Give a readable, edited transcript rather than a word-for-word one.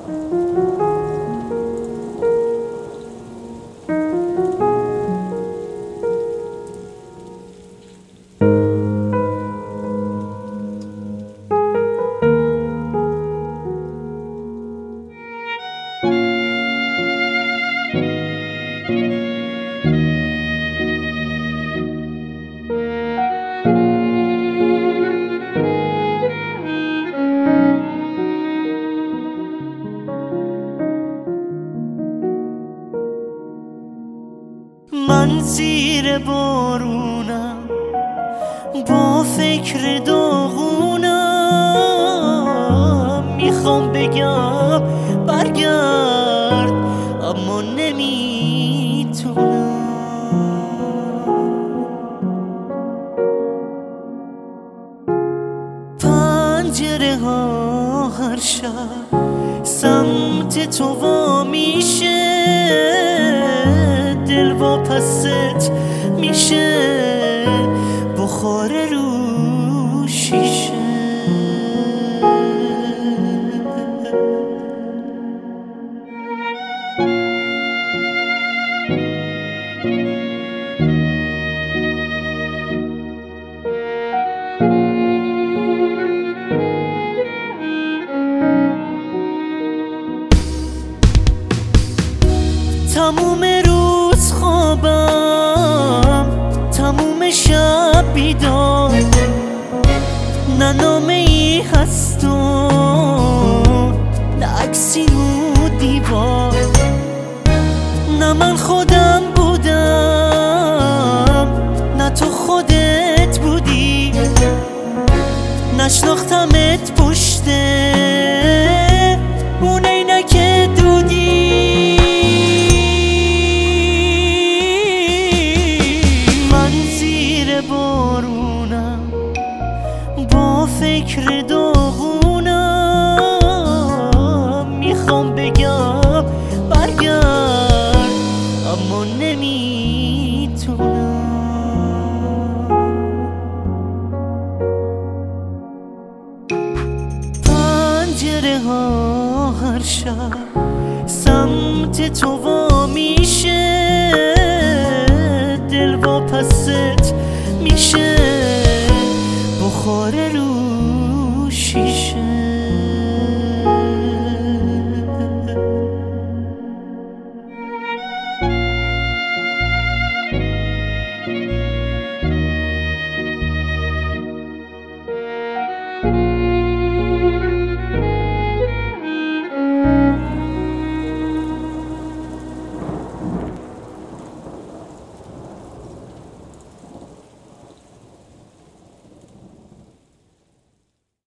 من زیر بارونم با فکر داغونم، میخوام بگم برگرد اما نمیتونم. پنجره ها هر شب سمت تو وا میشه، دل واپست میشه بخار رو شیشه. تموم روز خوابم، تموم شب بیدار، نه نامه ای هست و نه عکسی رو دیوار. نه من خودم بودم نه تو خودت بودی، نشناختمت پشت اون عینک دودی. بارونم با فکر داغونم، میخوام بگم برگرد اما نمیتونم. پنجره ها هر شب سمت تو وا میشه، دل واپست میشه بخار رو